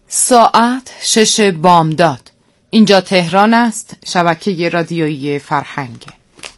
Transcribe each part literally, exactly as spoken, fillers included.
ساعت شش بامداد. اینجا تهران است، شبکه رادیویی فرهنگ.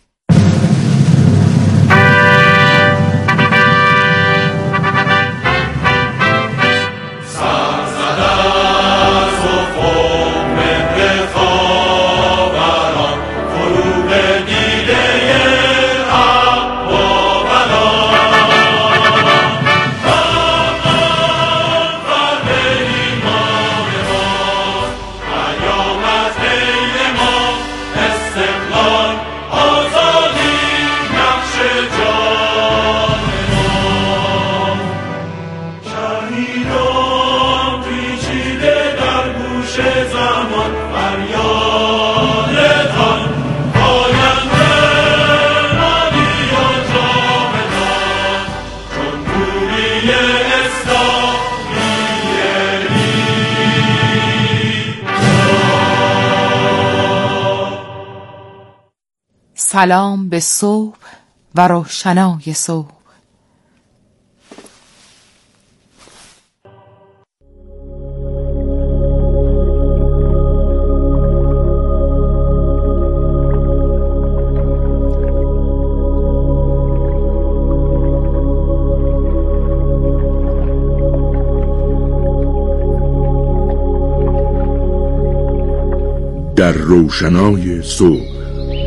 سلام به صبح و روشنای صبح. در روشنای صبح.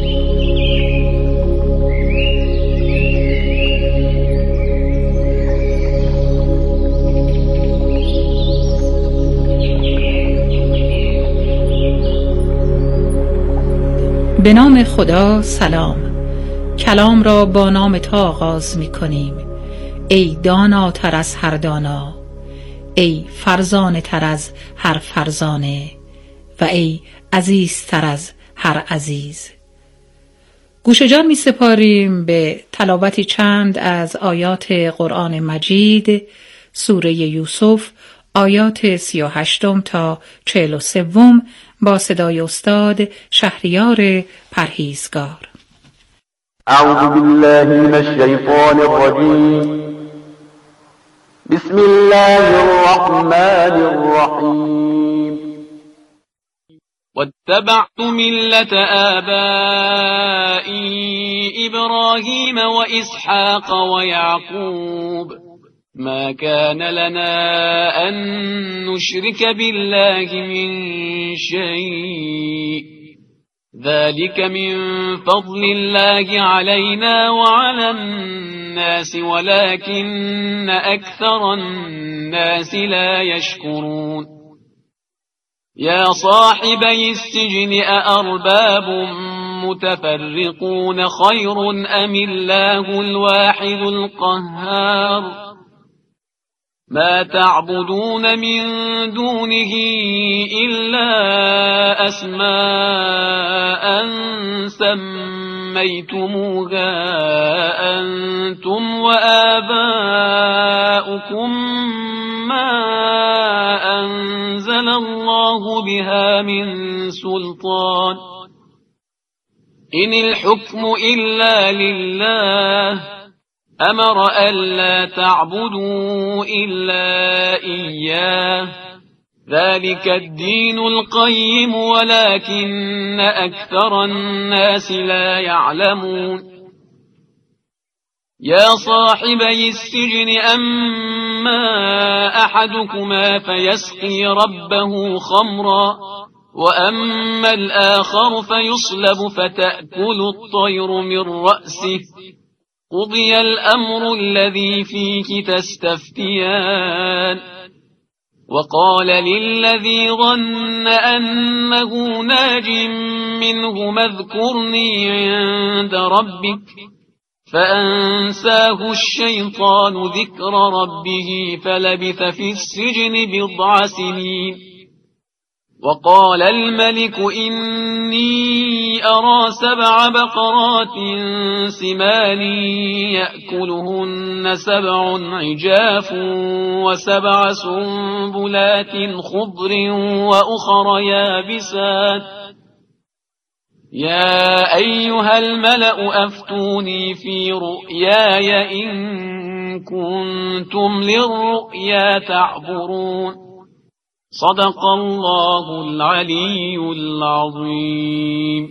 به نام خدا. سلام. کلام را با نام تو آغاز می کنیم. ای داناتر از هر دانا، ای فرزانه تر از هر فرزانه، و ای عزیزتر از هر عزیز. گوش جان می سپاریم به تلاوتی چند از آیات قرآن مجید، سوره یوسف، آیات سی و هشتم تا چهل و سوم با صدای استاد شهریار پرهیزگار. اعوذ بالله من الشیطان الرجیم. بسم الله الرحمن الرحیم. واتبعت ملة آبائي إبراهيم وإسحاق ويعقوب ما كان لنا أن نشرك بالله من شيء ذلك من فضل الله علينا وعلى الناس ولكن أكثر الناس لا يشكرون يا صاحبي السجن أأرباب متفرقون خير أم الله الواحد القهار ما تعبدون من دونه إلا أسماء سميتموها أنتم وآباؤكم ما أنزل الله بها من سلطان إن الحكم إلا لله أمر ألا تعبدوا إلا إياه ذلك الدين القيم ولكن أكثر الناس لا يعلمون يا صاحبي السجن أما أحدكما فيسقي ربه خمرا وأما الآخر فيصلب فتأكل الطير من رأسه قضي الأمر الذي فيه تستفتيان وقال للذي ظن أنه ناج منه اذكرني عند ربك فأنساه الشيطان ذكر ربه فلبث في السجن بضع سنين وقال الملك إني أرى سبع بقرات سمان يأكلهن سبع عجاف وسبع سنبلات خضر وأخر يابسات يا أيها الملأ أفتوني في رؤياي إن كنتم للرؤيا تعبرون صدق الله العلی العظیم.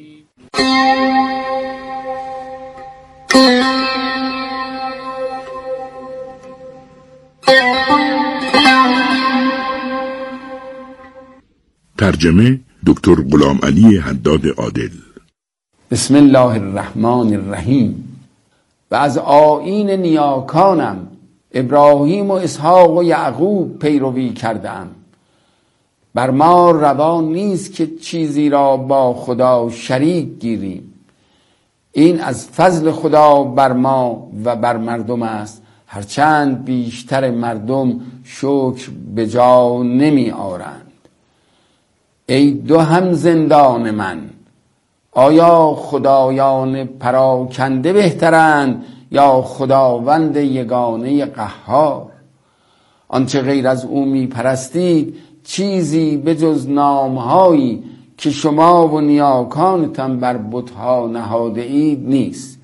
ترجمه دکتر غلام علی حداد عادل. بسم الله الرحمن الرحیم. و از آیین نیاکانم ابراهیم و اسحاق و یعقوب پیروی کردم. بر ما روا نیست که چیزی را با خدا شریک گیریم. این از فضل خدا بر ما و بر مردم است، هرچند بیشتر مردم شکر به جا نمی آورند. ای دو هم زندان من، آیا خدایان پراکنده بهترند یا خداوند یگانه قهار؟ آنچه غیر از او می پرستید چیزی به جز نامهایی که شما و نیاکانتان بر بتها نهاده اید نیست.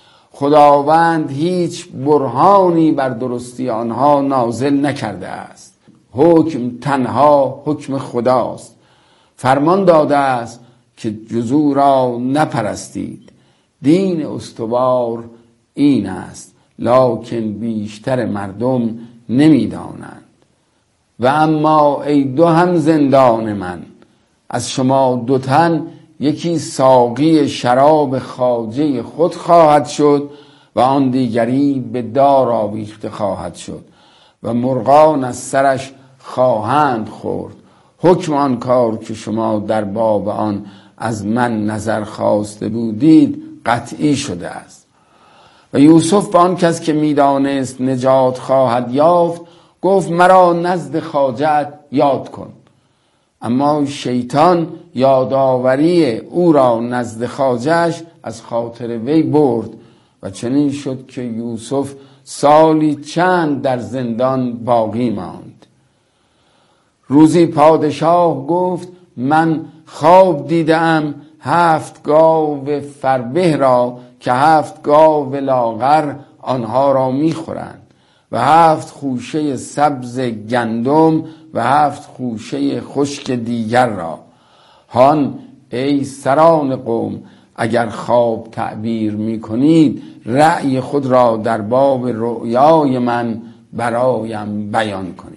خداوند هیچ برهانی بر درستی آنها نازل نکرده است. حکم تنها حکم خداست. فرمان داده است که جز او را نپرستید. دین استوار این است، لکن بیشتر مردم نمیدانند. و اما ای دو هم زندان من، از شما دو تن یکی ساقی شراب خواجه خود خواهد شد و آن دیگری به دار آویخته خواهد شد و مرغان از سرش خواهند خورد. حکم آن کار که شما در باب آن از من نظر خواسته بودید قطعی شده است. و یوسف به آن کس که میدانست نجات خواهد یافت گفت مرا نزد خواجه‌ات یاد کن. اما شیطان یادآوری او را نزد خواجه‌اش از خاطر وی برد و چنین شد که یوسف سالی چند در زندان باقی ماند. روزی پادشاه گفت من خواب دیدم هفت گاو فربه را که هفت گاو لاغر آنها را میخورند و هفت خوشه سبز گندم و هفت خوشه خشک دیگر را. هان ای سران قوم، اگر خواب تعبیر میکنید رأی خود را در باب رؤیای من برایم بیان کنید.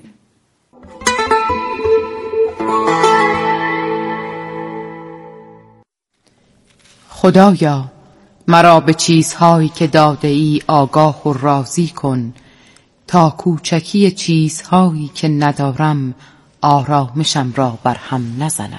خدایا مرا به چیزهایی که داده ای آگاه و راضی کن، تا کوچکی چیزهایی که ندارم آرامشم را بر هم نزند.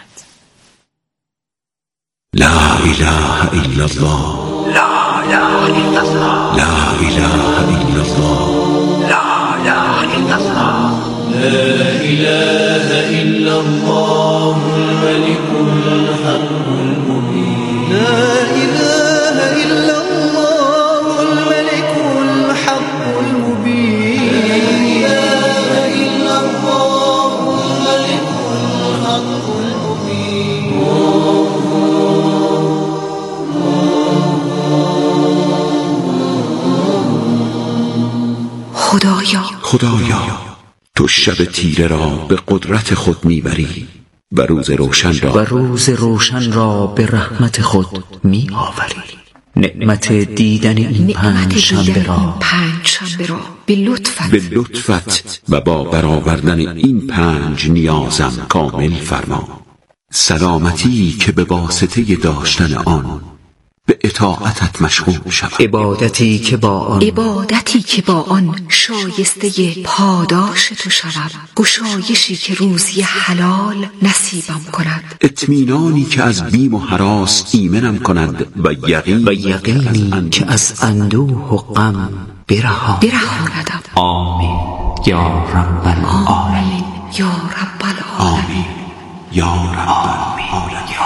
لا اله الا الله، لا اله الا الله، لا اله الا الله، لا اله الا الله، لا اله الا الله الملك الحق المبين، لا اله الا الله الملك الحق المبين، لا اله الا الله الملك الحق المبين. خدایا خدایا تو شب تیره را به قدرت خود میبری و روز روشن را و روز روشن را به رحمت خود می آوری. نعمت دیدن این پنج شنبه را به لطفت به لطفت و با برآوردن این پنج نیازم کامل فرما. سلامتی که به واسطه داشتن آن به اطاعتت مشغول شوم، عبادتی که با آن عبادتی که با آن شایسته پاداش تو شوم، گشایشی که روزی حلال نصیبم کند، اطمینانی که از بیم و هراس ایمنم کند و یقین و یقینی که از اندوه و غم برهاندم. آمین یا رب العالمین، یا رب العالمین، آمین یا رب العالمین.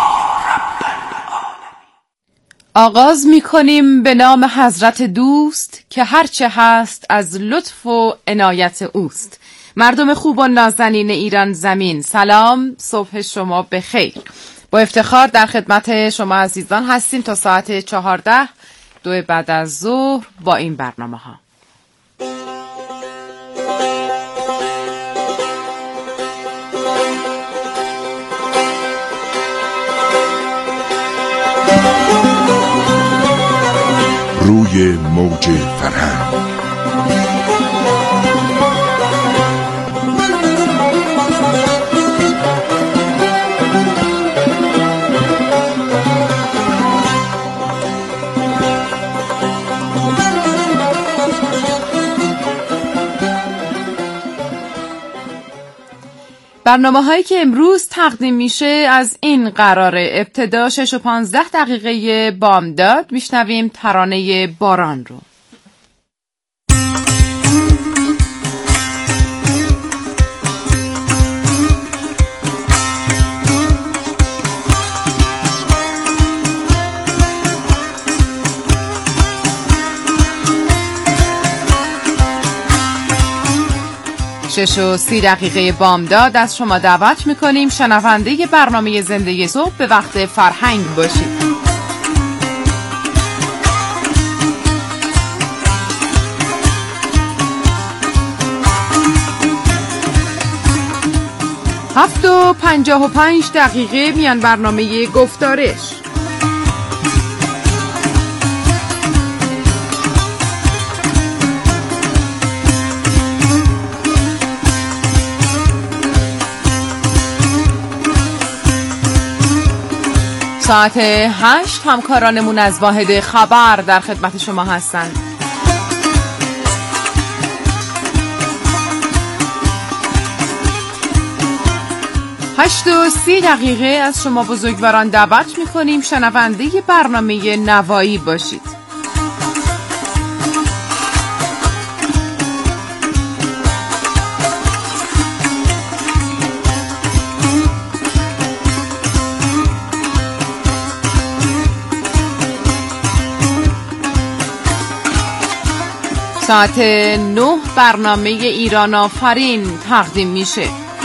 آغاز می کنیم به نام حضرت دوست که هرچه هست از لطف و عنایت اوست. مردم خوب و نازنین ایران زمین، سلام، صبح شما بخیر. با افتخار در خدمت شما عزیزان هستیم تا ساعت چهارده دو بعد از ظهر با این برنامه ها. رادیوی موج فرهنگ. برنامه هایی که امروز تقدیم میشه از این قراره: ابتدا شش و پانزده دقیقه بامداد میشنویم ترانه باران رو. شش و سی دقیقه بامداد از شما دعوت میکنیم شنونده برنامه زنده صبح به وقت فرهنگ باشید. هفت و پنجاه و پنج دقیقه میان برنامه گفتارش. ساعت هشت همکارانمون از واحد خبر در خدمت شما هستند. هشت و سی دقیقه از شما بزرگواران دعوت میکنیم شنونده برنامه نوایی باشید. ساعت نه برنامه ایران آفرین تقدیم میشه.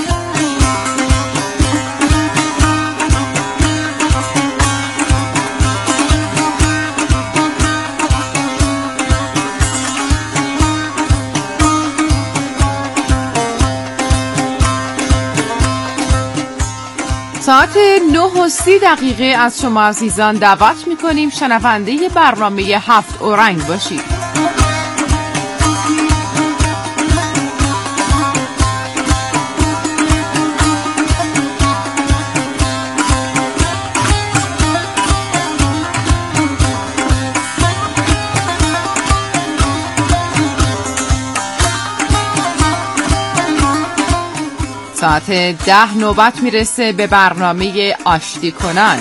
ساعت نه و سی دقیقه از شما عزیزان دعوت میکنیم شنونده برنامه هفت اورنگ باشید. ساعت ده نوبت میرسه به برنامه آشتی کنان.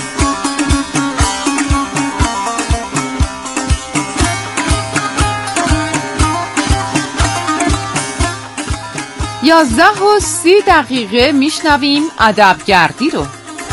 یازده و سی دقیقه میشنویم ادبگردی رو.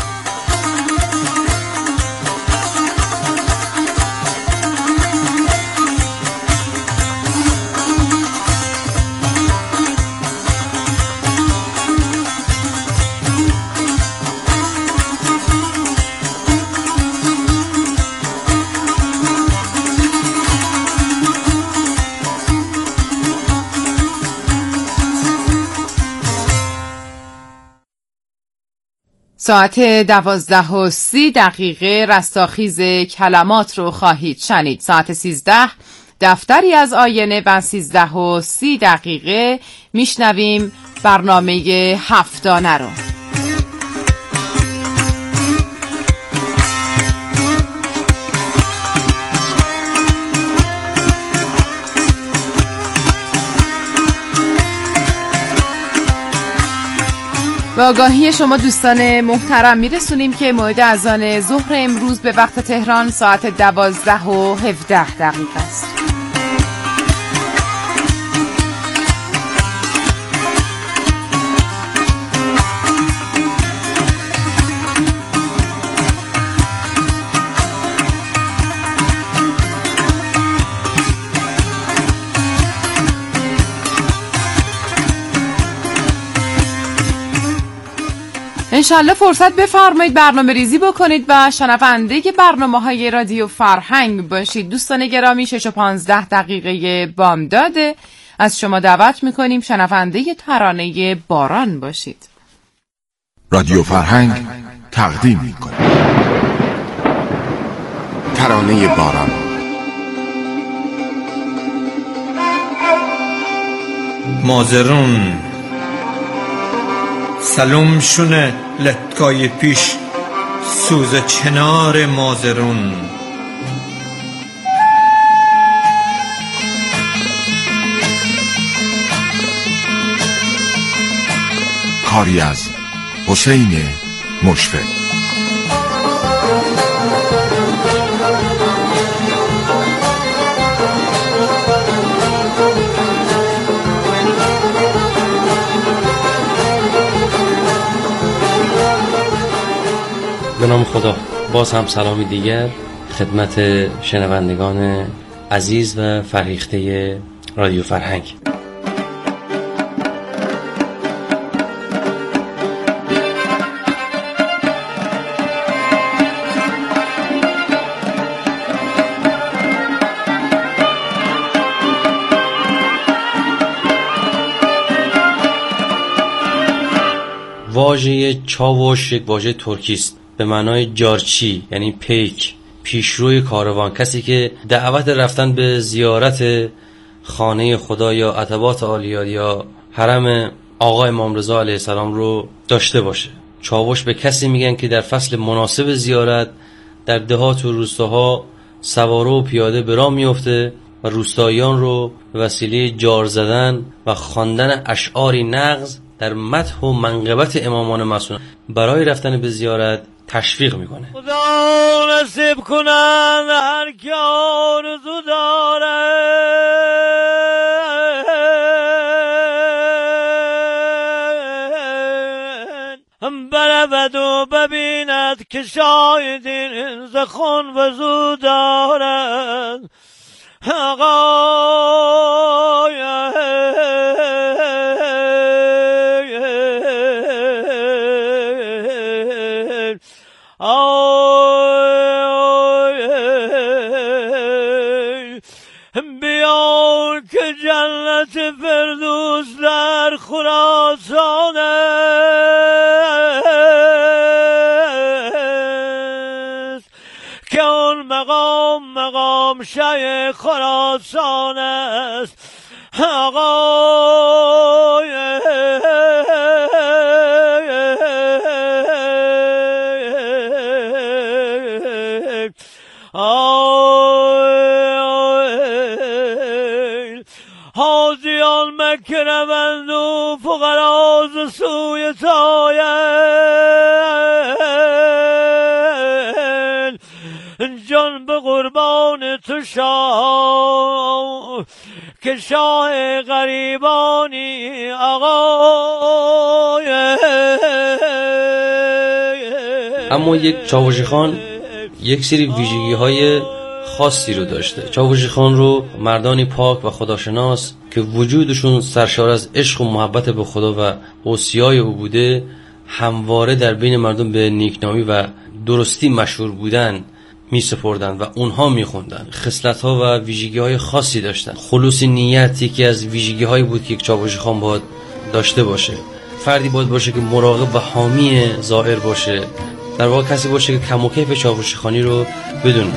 ساعت دوازده و سی دقیقه رستاخیز کلمات رو خواهید شنید. ساعت سیزده دفتری از آینه و سیزده و سی دقیقه میشنویم برنامه هفتانه رو. به آگاهی شما دوستان محترم میرسونیم که موعد اذان ظهر امروز به وقت تهران ساعت دوازده و هفده دقیقه است. انشالله فرصت بفرمایید برنامه ریزی بکنید و شنونده برنامه های رادیو فرهنگ باشید. دوستان گرامی شش و پانزده دقیقه بامداده از شما دعوت میکنیم شنونده ترانه باران باشید. رادیو فرهنگ تقدیم میکنه ترانه باران. مازرون سلام شونه لتکای پیش سوز چنار مازرون. کاری از حسین مشفق. به نام خدا. باز هم سلامی دیگر خدمت شنوندگان عزیز و فرهیخته رادیو فرهنگ. واژه چاوش یک واژه ترکی است به معنای جارچی، یعنی پیک، پیشروی کاروان، کسی که دعوت رفتن به زیارت خانه خدا یا عتبات عالیه یا حرم آقا امام رضا علیه السلام رو داشته باشه. چاوش به کسی میگن که در فصل مناسب زیارت در دهات و روستاها سواره و پیاده به راه میفته و روستاییان رو به وسیله جار زدن و خواندن اشعاری نغز در مدح و منقبت امامان معصوم برای رفتن به زیارت تشویق میکنه. خدا نصیب کنن هر کی آرزو داره برود و ببیند که شاید این زخون وضو دارد. آقای بیان که جنت فردوس در خراسان است که اون مقام مقام شه خراسان است. آقای حاضیان مکه روند و فقرا ز سوی طاین جان به قربان تو شاه که شاه غریبانی. آقای اما یک چاوشی خان یک سری ویژگی های خاصی رو داشته. چاوشی خان رو مردانی پاک و خداشناس که وجودشون سرشار از عشق و محبت به خدا و اوصیای او بوده همواره در بین مردم به نیکنامی و درستی مشهور بودن می سپردن و اونها می خوندن. خصلت‌ها و ویژگی‌های خاصی داشتن. خلوص نیت یکی از ویژگی‌هایی بود که یک چاوشی خان باید داشته باشه. فردی باید باشه که مراقب و حامی زائر باشه، در واقع کسی باشه که کم و کیف چاوشی خانی رو بدونه.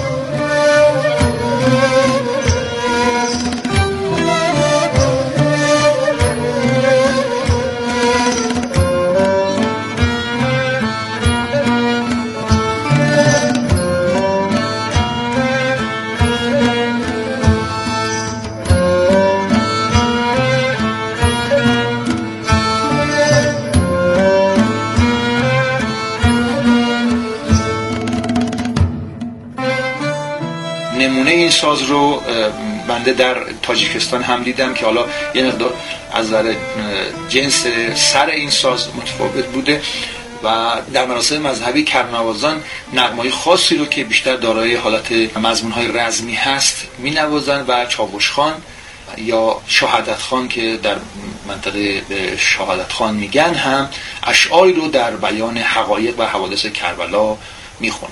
نمونه این ساز رو بنده در تاجیکستان هم دیدم که حالا یه مقدار از نظر جنس سر این ساز متفاوت بوده و در مراسم مذهبی کرنوازان نغمه‌های خاصی رو که بیشتر دارای حالت مضمون‌های رزمی هست می‌نوازن و چاوش خان یا شهادت خان که در منطقه شهادت خان میگن هم اشعاری رو در بیان حقایق و حوادث کربلا میخونه.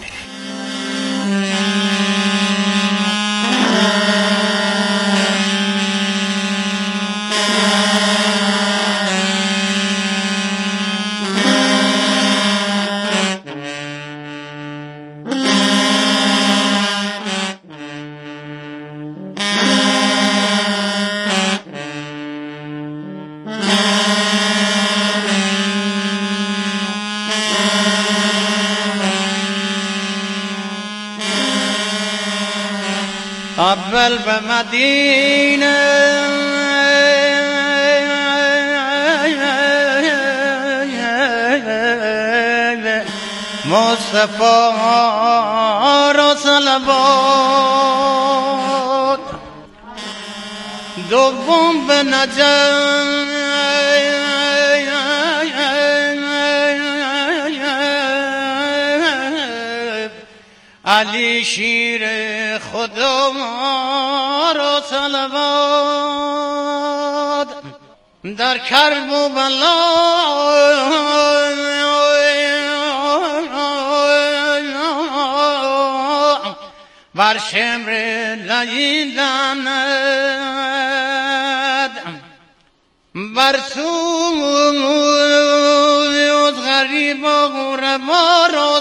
اول به مدینه مصطفی را صلوات، دوم به نجف علی شیر خدا را صلوات، در کرب و بلا بر شمر لیلند، بر سوز غریب و غربا را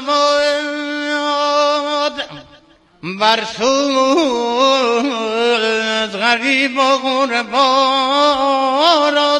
صلوات، بر سوز غریب و غربا را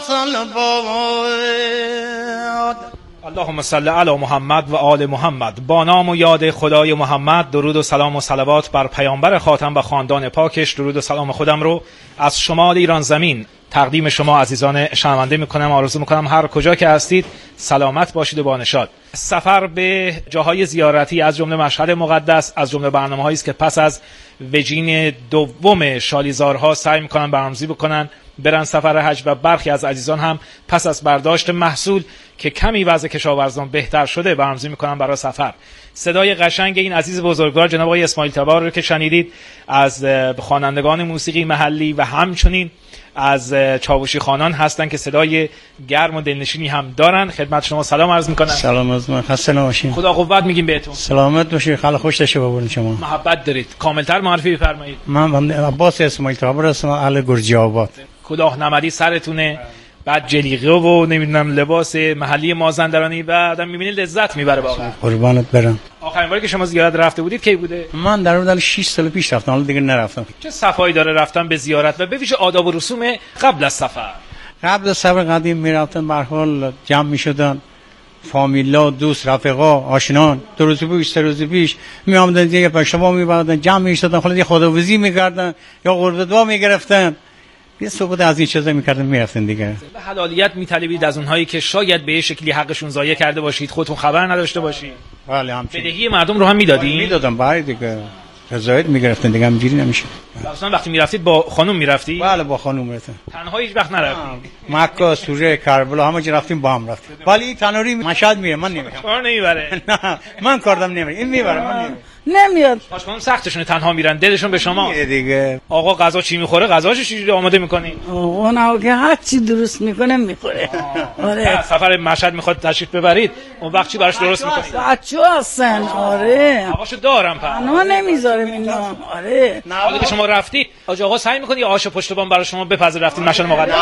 صلوات. اللهم صل علی محمد و آل محمد. با نام و یاد خدای محمد درود و سلام و صلوات بر پیامبر خاتم و خاندان پاکش. درود و سلام خودم رو از شمال ایران زمین تقدیم شما عزیزان شنونده میکنم. آرزو میکنم هر کجا که هستید سلامت باشید و بانشاد. سفر به جاهای زیارتی از جمله مشهد مقدس از جمله برنامه‌هایی است که پس از وجین دوم شالیزارها سعی میکنن برنامه‌ریزی بکنن برن سفر حج، و برخی از عزیزان هم پس از برداشت محصول که کمی وضع کشاورزان بهتر شده برنامه‌ریزی میکنن برای سفر. صدای قشنگ این عزیز بزرگوار جناب آقای اسماعیل تبار رو که شنیدید از خوانندگان موسیقی محلی و همچنین از چاوشی خانان هستن که صدای گرم و دلنشینی هم دارن. خدمت شما سلام عرض میکنم. سلام از من، خسته نباشید. خدا قوت میگیم بهتون. سلامت باشید، خیلی خوش داشته باشید. شما محبت دارید. کاملتر معرفی بفرمایید. من عباس اسماعیل تبار هستم، اهل گرجی آباد. کلاه نمدی سرتونه، بعد جلیقه و نمیدونم لباس محلی مازندرانی و آدم میبینی لذت میبره واقعا. قربانت برم. آخرین باری که شما زیارت رفته بودید کی بوده؟ من در حدود شش سال پیش رفتم، حالا دیگه نرفتم. چه صفایی داره رفتن به زیارت و به ویژه آداب و رسوم قبل از سفر؟ قبل از سفر قدیم میرفتن به هر حال جمع میشدن، فامیلا، دوست، رفقا، آشنان، دو روز پیش سه روز پیش میآمدن دیگه پشتما میبردن، جمع میشدن، خلاص خداویسی میکردن یا قرب دعا میگرفتن، یه صحبت از این چیزا میکردن میرفتن دیگه. به حلالیت میطلبید از اونهایی که شاید به شکلی حقشون ضایع کرده باشید، خودتون خبر نداشته باشید. بله همچنین. بدهی مردم رو هم میدادین؟ میدادم بله دیگه. رضایت میگرفتن دیگه، همینجوری نمیشه. اصلا وقتی میرفتید با خانم میرفتی؟ بله با خانم میرفتم. تنها هیچ وقت نرفتید؟ مکه، سوره، کربلا همه جا رفتیم با هم رفتیم. ولی تنوری مشهد میره، من نمیرم. کار نمیبره. نه من کاردم نمیره، این میبره من نمیرم. نمیاد. باشم سختشونه تنها میرن، دلشون به شما میره دیگه. آقا غذا چی میخوره؟ غذاشو چجوری آماده میکنی؟ آقا نه که هر چی درست میکنه میخوره. آره. سفر مشهد میخواد تشریف ببرید، اون وقت چی براش درست میکنید؟ بچه‌ها هستن. آره. آقاشو دارم پس. انا نمیذارم اینا. آره. حالا که شما رفتید، آج آقا سعی میکنی آش پشت بام برای شما بپزه رفتید مشهد مقدس؟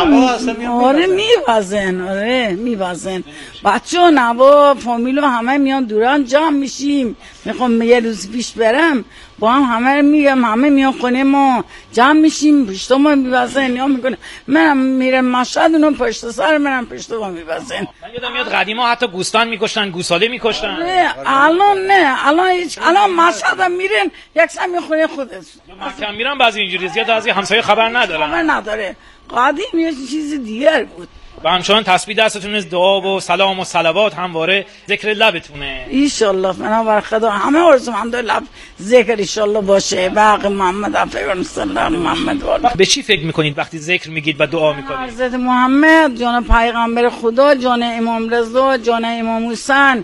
آره میوازن. آره میوازن. بچه‌ها نوا فامیلو همه میان دوران جمع میشیم. میخوام یه روز پیش برم با هم همه میگم، همه میان خونه ما جمع میشیم، پشت ما میوازن یا میکنه. منم میرم مشهد، اونم پشت سر منم پشت ما میوازن. من یادم میاد قدیما حتی گوستان میکشتن، گوساله میکشتن. نه الان نه، الان هیچ. الان مشهد هم میرن یکسر میخونه خودت. مکه میرن بعضی اینجوری، زیاد از همسایه خبر ندارن. خبر نداره. قدیم یه چیز دیگر بود. و همچنان تسبیح دستتون، دعا و سلام و صلوات همواره ذکر لبتونه. ایشالله بنابر خدا همه آرزو هم داره لب ذکر ایشالله باشه. باقی محمد افغان صلی الله محمد والا. به چی فکر میکنید وقتی ذکر میگید و دعا میکنید؟ حضرت محمد، جان پیغمبر خدا، جان امام رضا، جان امام حسین،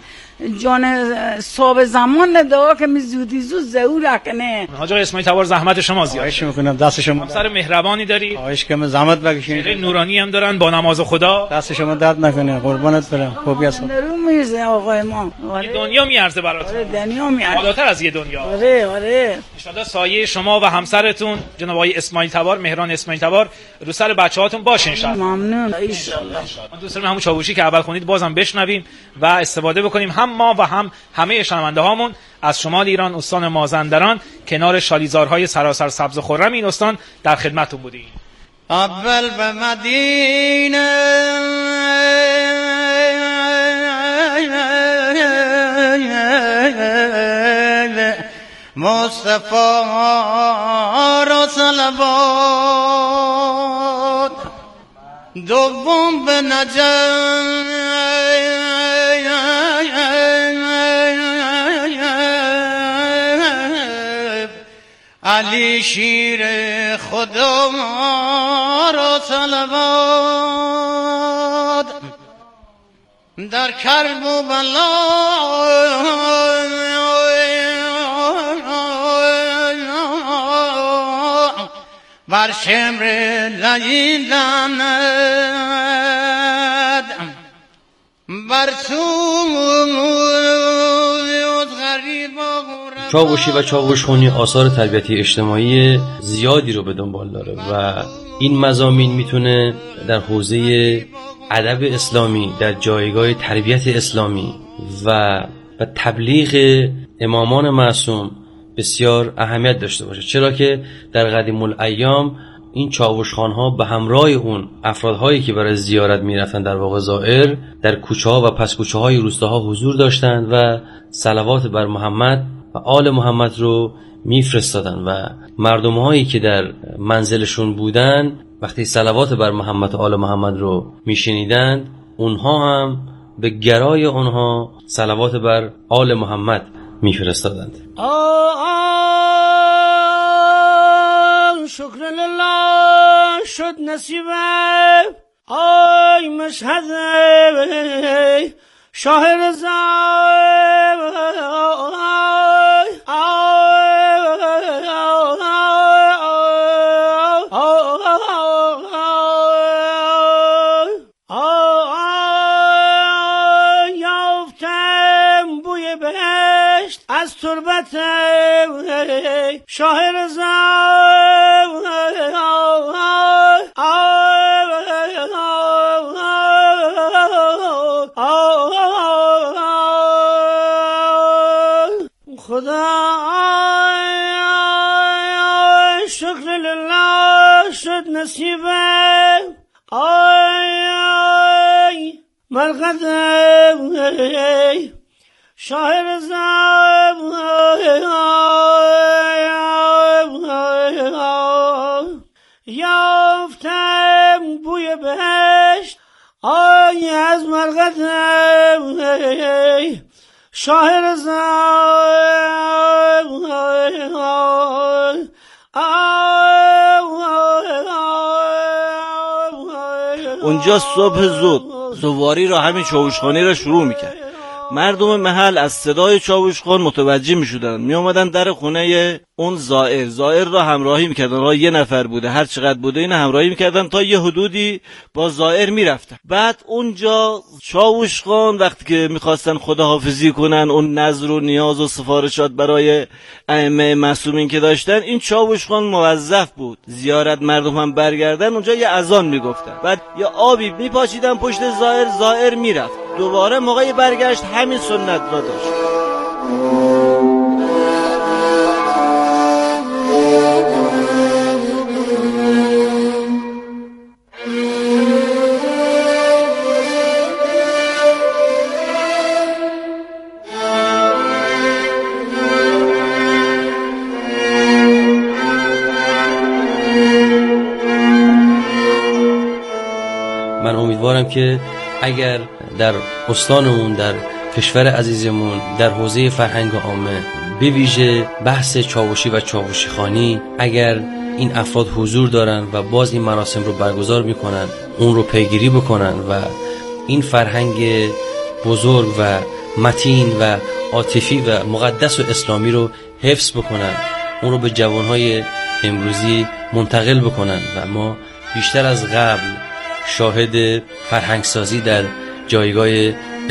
جان صاحب زمان دعا که می زودی زود ظهور کنه. حاج آقا اسماعیل تبار زحمت شما زیاد. خواهش میکنم دست شما. سر مهربانی داری. خواهش کنم زحمت بکشید. نورانی هم دارن با نماز خدا. دست شما درد نکنه، قربانت برم. خوبی هست. درو میرزه آقای ما. آره. دنیا میارزه براتون. آره دنیا میارزه. بالاتر از یه دنیا. آره آره. ان شاء الله سایه شما و همسرتون جناب آقای اسماعیل تبار، مهران اسماعیل تبار، رو سر بچه‌هاتون باشه ان شاء الله. ممنون ان شاء الله. ما دوست داریم همون چاوشی که اول خوندید بازم بشنویم و استفاده بکنیم، هم ما و هم همه شنونده هامون از شمال ایران، استان مازندران، کنار شالیزارهای سراسر سبز و خرم این استان در خدمتتون بودیم. اول به مدینه مصطفی را صلوات دوم به نجف علی شیر خدا را صلوات در کرب و بلا بر شمر لیلند بر سوز غریب چاوشی و چاوشخوانی آثار تربیتی اجتماعی زیادی رو به دنبال داره و این مضامین میتونه در حوزه ادب اسلامی، در جایگاه تربیت اسلامی و و تبلیغ امامان معصوم بسیار اهمیت داشته باشه، چرا که در قدیم الایام این چاوشخوان‌ها به همراه اون افرادهایی که برای زیارت میرفتن در واقع زائر در کوچه‌ها و پس کوچه‌های روستاها حضور داشتند و صلوات بر محمد و آل محمد رو میفرستادن و مردم‌هایی که در منزلشون بودن وقتی صلوات بر محمد و آل محمد رو میشنیدند اونها هم به گرای اونها صلوات بر آل محمد میفرستادند. آه شکر لله شد نصیبه آی مشهد شاه رضا از تربت شاه رضا خدا شکر لله شد نصیبه آی مرقد شاه رضا یافتم بوی بهشت آی از مرقد شاه رضا اونجا صبح زود زواری را همین چاوشخوانی را شروع میکرد. مردم محل از صدای چاوشخوان متوجه می شدن، می اومدن در خونه اون زائر زائر را همراهی میکردن. راه یه نفر بوده، هر چقدر بوده این همراهی میکردن تا یه حدودی با زائر میرفتن. بعد اونجا چاوشخوان وقتی که میخواستن خداحافظی کنن، اون نظر و نیاز و سفارشات برای ائمه معصومین که داشتن، این چاوشخوان موظف بود زیارت مردم هم برگردن اونجا یه اذان میگفتن، بعد یه آبی میپاشیدن پشت زائر، زائر میرفت دوباره موقع برگشت همین سنت را داشت. من امیدوارم که اگر در استانمون، در کشور عزیزمون، در حوزه فرهنگ عامه به ویژه بحث چاوشی و چاوشی خوانی اگر این افراد حضور دارن و باز این مراسم رو برگزار میکنن، اون رو پیگیری بکنن و این فرهنگ بزرگ و متین و عاطفی و مقدس و اسلامی رو حفظ بکنن، اون رو به جوانهای امروزی منتقل بکنن و ما بیشتر از قبل شاهد فرهنگسازی در جایگاه